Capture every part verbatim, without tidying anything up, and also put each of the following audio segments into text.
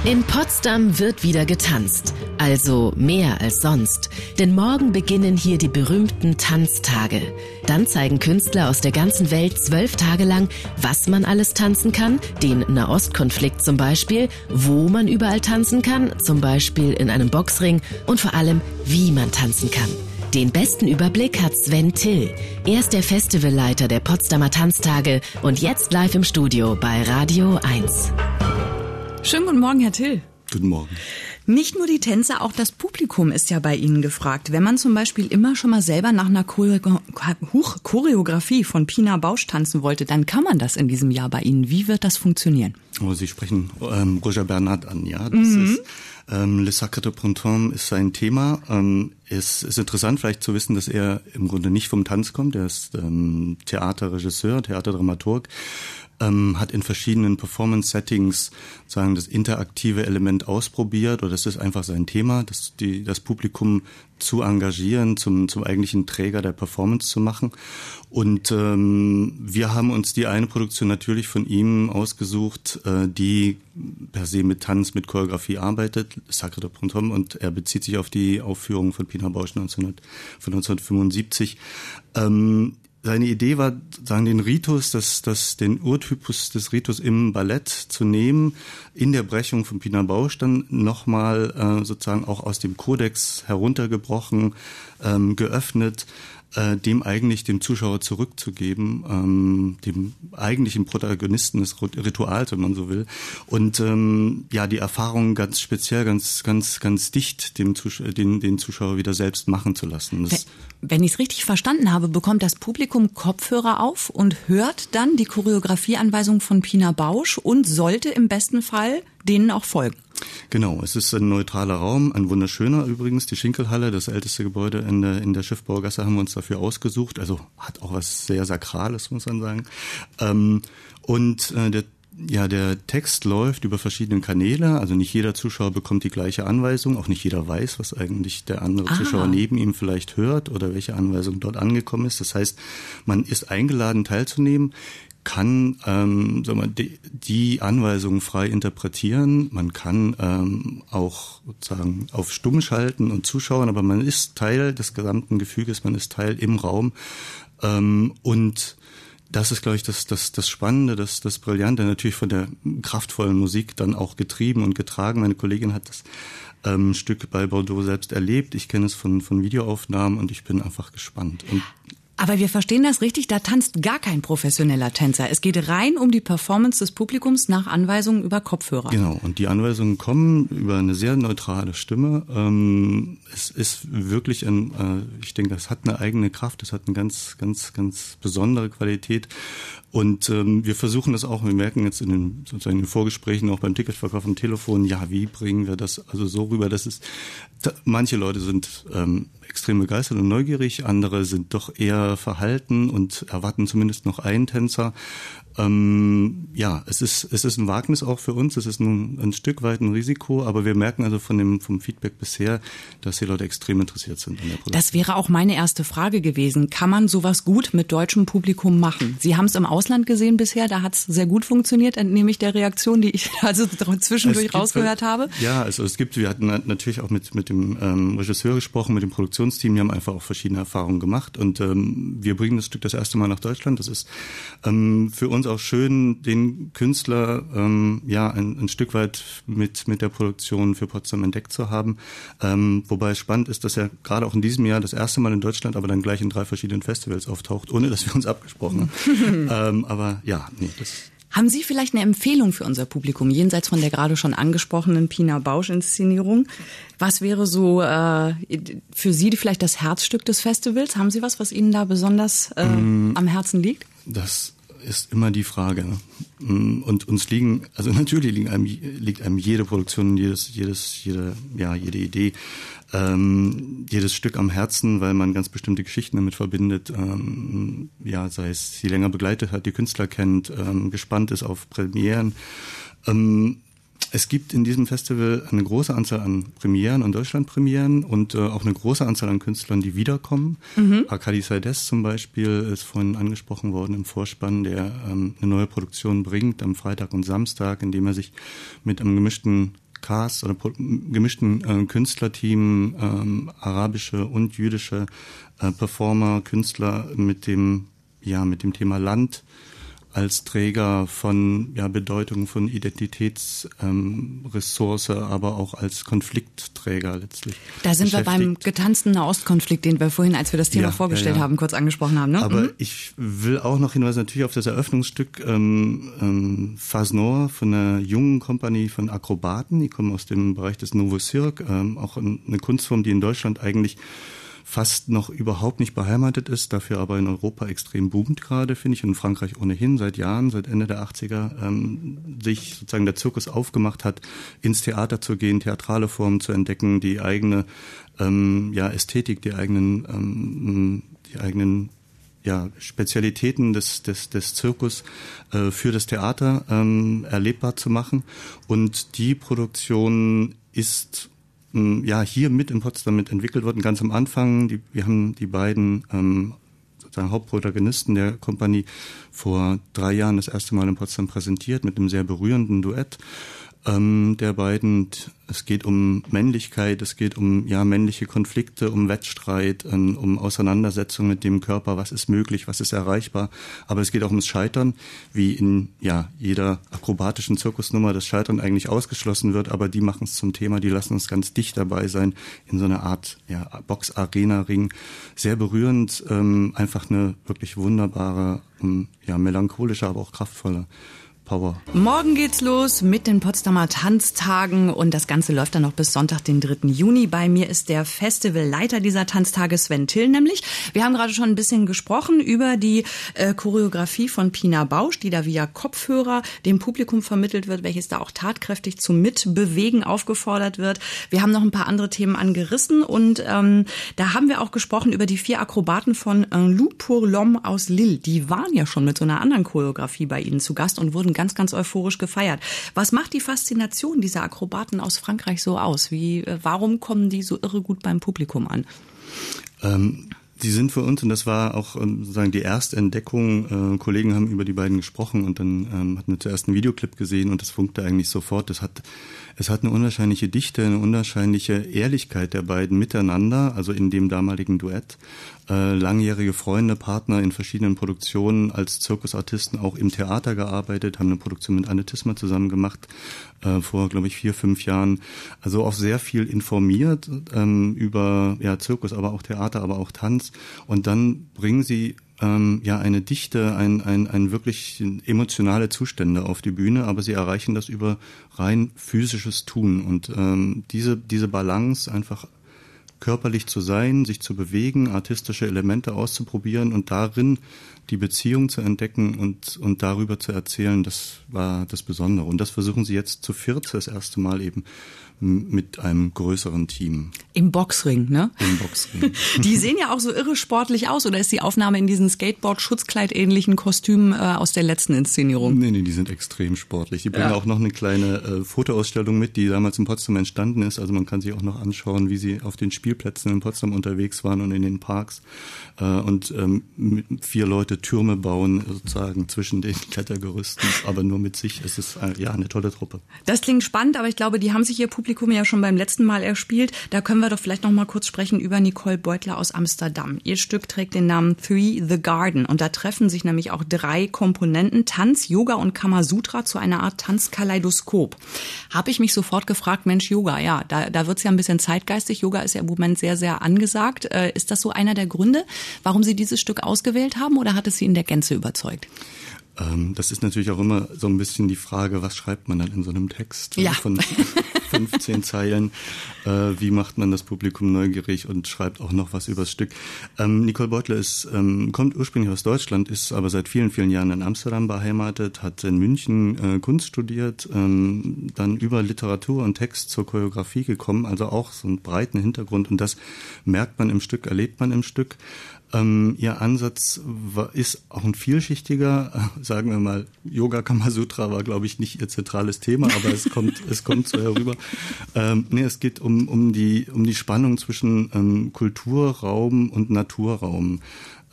In Potsdam wird wieder getanzt, also mehr als sonst. Denn morgen beginnen hier die berühmten Tanztage. Dann zeigen Künstler aus der ganzen Welt zwölf Tage lang, was man alles tanzen kann, den Nahostkonflikt zum Beispiel, wo man überall tanzen kann, zum Beispiel in einem Boxring und vor allem, wie man tanzen kann. Den besten Überblick hat Sven Till. Er ist der Festivalleiter der Potsdamer Tanztage und jetzt live im Studio bei Radio eins. Schönen guten Morgen, Herr Till. Guten Morgen. Nicht nur die Tänzer, auch das Publikum ist ja bei Ihnen gefragt. Wenn man zum Beispiel immer schon mal selber nach einer Choreo- Huch, Choreografie von Pina Bausch tanzen wollte, dann kann man das in diesem Jahr bei Ihnen. Wie wird das funktionieren? Oh, Sie sprechen ähm, Roger Bernard an, ja. Das mhm. ist ähm, Le Sacre de Printemps ist sein Thema. Ähm, es ist interessant vielleicht zu wissen, dass er im Grunde nicht vom Tanz kommt. Er ist ähm, Theaterregisseur, Theaterdramaturg. Ähm, hat in verschiedenen Performance-Settings sagen das interaktive Element ausprobiert, oder das ist einfach sein Thema, das, die, das Publikum zu engagieren, zum, zum eigentlichen Träger der Performance zu machen. Und ähm, wir haben uns die eine Produktion natürlich von ihm ausgesucht, äh, die per se mit Tanz, mit Choreografie arbeitet, Sacre de Printemps, und er bezieht sich auf die Aufführung von Pina Bausch neunzehnhundert, von neunzehnhundertfünfundsiebzig. Ähm, Seine Idee war, sagen, den Ritus, das, das, den Urtypus des Ritus im Ballett zu nehmen, in der Brechung von Pina Bausch dann nochmal äh, sozusagen auch aus dem Kodex heruntergebrochen, ähm, geöffnet, äh, dem eigentlich dem Zuschauer zurückzugeben, ähm, dem eigentlichen Protagonisten des Rituals, wenn man so will. Und ähm, ja, die Erfahrung ganz speziell, ganz, ganz, ganz dicht dem Zus- den, den Zuschauer wieder selbst machen zu lassen. Das Wenn ich es richtig verstanden habe, bekommt das Publikum Kopfhörer auf und hört dann die Choreografieanweisung von Pina Bausch und sollte im besten Fall denen auch folgen. Genau, es ist ein neutraler Raum, ein wunderschöner übrigens, die Schinkelhalle, das älteste Gebäude in der, in der Schiffbaugasse, haben wir uns dafür ausgesucht, also hat auch was sehr Sakrales, muss man sagen. Ähm, und äh, der Ja, der Text läuft über verschiedene Kanäle, also nicht jeder Zuschauer bekommt die gleiche Anweisung, auch nicht jeder weiß, was eigentlich der andere ah. Zuschauer neben ihm vielleicht hört oder welche Anweisung dort angekommen ist. Das heißt, man ist eingeladen teilzunehmen, kann ähm, sagen wir, die, die Anweisungen frei interpretieren, man kann ähm, auch sozusagen auf Stumm schalten und zuschauen, aber man ist Teil des gesamten Gefüges, man ist Teil im Raum ähm, und das ist, glaube ich, das, das, das Spannende, das, das Brillante, natürlich von der kraftvollen Musik dann auch getrieben und getragen. Meine Kollegin hat das ähm, Stück bei Bordeaux selbst erlebt. Ich kenne es von, von Videoaufnahmen und ich bin einfach gespannt. Und aber wir verstehen das richtig, da tanzt gar kein professioneller Tänzer. Es geht rein um die Performance des Publikums nach Anweisungen über Kopfhörer. Genau, und die Anweisungen kommen über eine sehr neutrale Stimme. Ähm, es ist wirklich ein, äh, ich denke, das hat eine eigene Kraft, das hat eine ganz, ganz, ganz besondere Qualität. Und ähm, wir versuchen das auch, wir merken jetzt in den, sozusagen in den Vorgesprächen, auch beim Ticketverkauf am Telefon, ja, wie bringen wir das also so rüber, dass es, da, manche Leute sind ähm, extrem begeistert und neugierig, andere sind doch eher verhalten und erwarten zumindest noch einen Tänzer. Ähm, ja, es ist es ist ein Wagnis auch für uns, es ist ein, ein Stück weit ein Risiko, aber wir merken also von dem vom Feedback bisher, dass die Leute extrem interessiert sind an der Produktion. Das wäre auch meine erste Frage gewesen. Kann man sowas gut mit deutschem Publikum machen? Sie haben es im Ausland gesehen bisher, da hat es sehr gut funktioniert, entnehme ich der Reaktion, die ich also zwischendurch rausgehört habe. Ja, also es gibt, wir hatten natürlich auch mit mit dem ähm, Regisseur gesprochen, mit dem Produktionsteam, die haben einfach auch verschiedene Erfahrungen gemacht und ähm, wir bringen das Stück das erste Mal nach Deutschland. Das ist ähm, für uns auch schön, den Künstler ähm, ja ein, ein Stück weit mit mit der Produktion für Potsdam entdeckt zu haben. Ähm, wobei es spannend ist, dass er gerade auch in diesem Jahr das erste Mal in Deutschland, aber dann gleich in drei verschiedenen Festivals auftaucht, ohne dass wir uns abgesprochen haben. ähm, aber ja, nee, das. Haben Sie vielleicht eine Empfehlung für unser Publikum, jenseits von der gerade schon angesprochenen Pina Bausch-Inszenierung? Was wäre so äh, für Sie vielleicht das Herzstück des Festivals? Haben Sie was, was Ihnen da besonders äh, mm, am Herzen liegt? Das ist immer die Frage. Und uns liegen, also natürlich liegen einem, liegt einem jede Produktion, jedes, jedes, jede, ja, jede Idee, ähm, jedes Stück am Herzen, weil man ganz bestimmte Geschichten damit verbindet, ähm, ja, sei es sie länger begleitet hat, die Künstler kennt, ähm, gespannt ist auf Premieren. Ähm, Es gibt in diesem Festival eine große Anzahl an Premieren und Deutschlandpremieren und äh, auch eine große Anzahl an Künstlern, die wiederkommen. Mhm. Arkadi Saides zum Beispiel ist vorhin angesprochen worden im Vorspann, der ähm, eine neue Produktion bringt am Freitag und Samstag, indem er sich mit einem gemischten Cast oder gemischten äh, Künstlerteam, ähm, arabische und jüdische äh, Performer, Künstler mit dem, ja, mit dem Thema Land als Träger von ja, Bedeutung von Identitätsressource, ähm, aber auch als Konfliktträger letztlich. Da sind wir beim getanzten Nahostkonflikt, den wir vorhin, als wir das Thema ja, vorgestellt ja, ja. haben, kurz angesprochen haben. Ne? Aber mhm. ich will auch noch hinweisen natürlich auf das Eröffnungsstück ähm, ähm, Phase Noir von einer jungen Kompanie von Akrobaten. Die kommen aus dem Bereich des Nouveau Cirque, ähm, auch eine Kunstform, die in Deutschland eigentlich fast noch überhaupt nicht beheimatet ist, dafür aber in Europa extrem boomt gerade, finde ich, und in Frankreich ohnehin seit Jahren, seit Ende der achtziger, ähm, sich sozusagen der Zirkus aufgemacht hat, ins Theater zu gehen, theatrale Formen zu entdecken, die eigene ähm, ja, Ästhetik, die eigenen, ähm, die eigenen ja, Spezialitäten des, des, des Zirkus äh, für das Theater ähm, erlebbar zu machen. Und die Produktion ist ja hier mit in Potsdam mit entwickelt worden, ganz am Anfang. Die, wir haben die beiden ähm, sozusagen Hauptprotagonisten der Kompanie vor drei Jahren das erste Mal in Potsdam präsentiert mit einem sehr berührenden Duett ähm, der beiden. Es geht um Männlichkeit, es geht um ja männliche Konflikte, um Wettstreit, ähm, um Auseinandersetzung mit dem Körper, was ist möglich, was ist erreichbar. Aber es geht auch ums Scheitern, wie in ja jeder akrobatischen Zirkusnummer das Scheitern eigentlich ausgeschlossen wird, aber die machen es zum Thema, die lassen uns ganz dicht dabei sein in so einer Art ja, Box-Arena-Ring. Sehr berührend, ähm, einfach eine wirklich wunderbare, ähm, ja melancholische, aber auch kraftvolle Power. Morgen geht's los mit den Potsdamer Tanztagen und das Ganze läuft dann noch bis Sonntag, den dritten Juni. Bei mir ist der Festivalleiter dieser Tanztage, Sven Till nämlich. Wir haben gerade schon ein bisschen gesprochen über die äh, Choreografie von Pina Bausch, die da via Kopfhörer dem Publikum vermittelt wird, welches da auch tatkräftig zum Mitbewegen aufgefordert wird. Wir haben noch ein paar andere Themen angerissen und ähm, da haben wir auch gesprochen über die vier Akrobaten von Un Loup pour l'Homme aus Lille. Die waren ja schon mit so einer anderen Choreografie bei Ihnen zu Gast und wurden ganz, ganz euphorisch gefeiert. Was macht die Faszination dieser Akrobaten aus Frankreich so aus? Wie, warum kommen die so irre gut beim Publikum an? Ähm Die sind für uns, und das war auch sozusagen die erste Entdeckung, äh, Kollegen haben über die beiden gesprochen und dann ähm, hatten wir zuerst einen Videoclip gesehen und das funkte eigentlich sofort. Das hat, es hat eine unwahrscheinliche Dichte, eine unwahrscheinliche Ehrlichkeit der beiden miteinander, also in dem damaligen Duett. Äh, langjährige Freunde, Partner in verschiedenen Produktionen, als Zirkusartisten auch im Theater gearbeitet, haben eine Produktion mit Anne Tismer zusammen gemacht, äh, vor, glaube ich, vier, fünf Jahren. Also auch sehr viel informiert ähm, über ja, Zirkus, aber auch Theater, aber auch Tanz. Und dann bringen sie ähm, ja eine Dichte, ein, ein, ein wirklich emotionale Zustände auf die Bühne, aber sie erreichen das über rein physisches Tun. Und ähm, diese, diese Balance einfach körperlich zu sein, sich zu bewegen, artistische Elemente auszuprobieren und darin die Beziehung zu entdecken und, und darüber zu erzählen, das war das Besondere. Und das versuchen sie jetzt zu viert das erste Mal eben mit einem größeren Team. Im Boxring, ne? Im Boxring. Die sehen ja auch so irre sportlich aus, oder ist die Aufnahme in diesen Skateboard-Schutzkleid-ähnlichen Kostümen äh, aus der letzten Inszenierung? Nee, nee, die sind extrem sportlich. Die bringen ja auch noch eine kleine äh, Fotoausstellung mit, die damals in Potsdam entstanden ist. Also man kann sich auch noch anschauen, wie sie auf den Spielplätzen in Potsdam unterwegs waren und in den Parks. Äh, und ähm, mit vier Leute Türme bauen, sozusagen zwischen den Klettergerüsten, aber nur mit sich. Es ist äh, ja eine tolle Truppe. Das klingt spannend, aber ich glaube, die haben sich ihr Publikum ja schon beim letzten Mal erspielt. Da können wir doch vielleicht noch mal kurz sprechen über Nicole Beutler aus Amsterdam. Ihr Stück trägt den Namen Three the Garden und da treffen sich nämlich auch drei Komponenten, Tanz, Yoga und Kamasutra zu einer Art Tanzkaleidoskop. Habe ich mich sofort gefragt, Mensch, Yoga, ja, da, da wird's ja ein bisschen zeitgeistig. Yoga ist ja im Moment sehr, sehr angesagt. Äh, ist das so einer der Gründe, warum Sie dieses Stück ausgewählt haben oder hat es Sie in der Gänze überzeugt? Das ist natürlich auch immer so ein bisschen die Frage, was schreibt man dann in so einem Text ja. von fünfzehn Zeilen? Wie macht man das Publikum neugierig und schreibt auch noch was übers Stück? Nicole Beutler ist, kommt ursprünglich aus Deutschland, ist aber seit vielen, vielen Jahren in Amsterdam beheimatet, hat in München Kunst studiert, dann über Literatur und Text zur Choreografie gekommen, also auch so einen breiten Hintergrund und das merkt man im Stück, erlebt man im Stück. Ähm, ihr Ansatz war, ist auch ein vielschichtiger, äh, sagen wir mal, Yoga Kamasutra war, glaube ich, nicht ihr zentrales Thema, aber es kommt, es kommt so herüber. Ähm, nee, es geht um, um die, um die Spannung zwischen ähm, Kulturraum und Naturraum.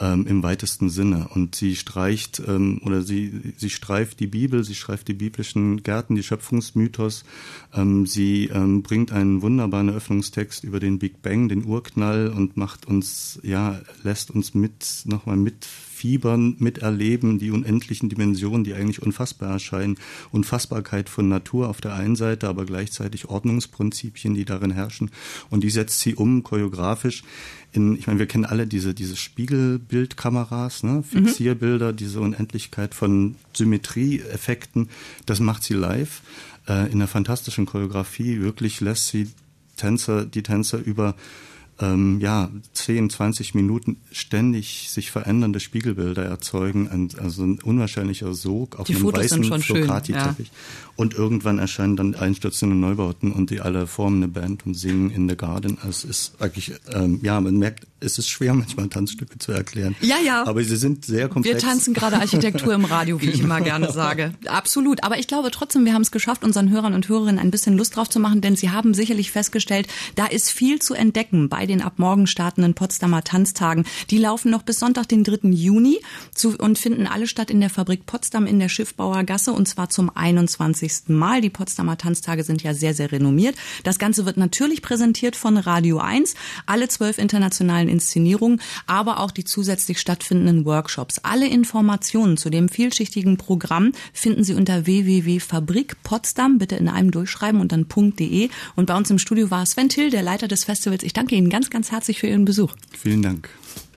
ähm, im weitesten Sinne. Und sie streicht ähm, oder sie sie streift die Bibel, sie streift die biblischen Gärten, die Schöpfungsmythos. Ähm, sie ähm, bringt einen wunderbaren Eröffnungstext über den Big Bang, den Urknall, und macht uns, ja, lässt uns mit nochmal mitfiebern, miterleben, die unendlichen Dimensionen, die eigentlich unfassbar erscheinen. Unfassbarkeit von Natur auf der einen Seite, aber gleichzeitig Ordnungsprinzipien, die darin herrschen. Und die setzt sie um, choreografisch. In, ich meine, wir kennen alle diese, diese Spiegelbildkameras, ne? Fixierbilder, mhm. diese Unendlichkeit von Symmetrieeffekten. Das macht sie live äh, in einer fantastischen Choreografie. Wirklich lässt sie Tänzer, die Tänzer über ähm, ja, zehn, zwanzig Minuten ständig sich verändernde Spiegelbilder erzeugen. Also ein unwahrscheinlicher Sog auf die einem Fotos weißen Flocati-Teppich. Ja. Und irgendwann erscheinen dann einstürzende Neubauten und die alle formen eine Band und singen in the Garden. Es ist eigentlich, ähm, ja, man merkt, es ist schwer, manchmal Tanzstücke zu erklären. Ja, ja. Aber sie sind sehr komplex. Wir tanzen gerade Architektur im Radio, wie ich immer gerne sage. Absolut. Aber ich glaube trotzdem, wir haben es geschafft, unseren Hörern und Hörerinnen ein bisschen Lust drauf zu machen, denn sie haben sicherlich festgestellt, da ist viel zu entdecken bei den ab morgen startenden Potsdamer Tanztagen. Die laufen noch bis Sonntag, den dritten Juni zu, und finden alle statt in der Fabrik Potsdam in der Schiffbauer Gasse, und zwar zum einundzwanzigsten Mal. Die Potsdamer Tanztage sind ja sehr, sehr renommiert. Das Ganze wird natürlich präsentiert von Radio eins, alle zwölf internationalen Inszenierungen, aber auch die zusätzlich stattfindenden Workshops. Alle Informationen zu dem vielschichtigen Programm finden Sie unter w w w punkt fabrik potsdam, bitte in einem durchschreiben und dann .de. Und bei uns im Studio war Sven Till, der Leiter des Festivals. Ich danke Ihnen ganz, ganz herzlich für Ihren Besuch. Vielen Dank.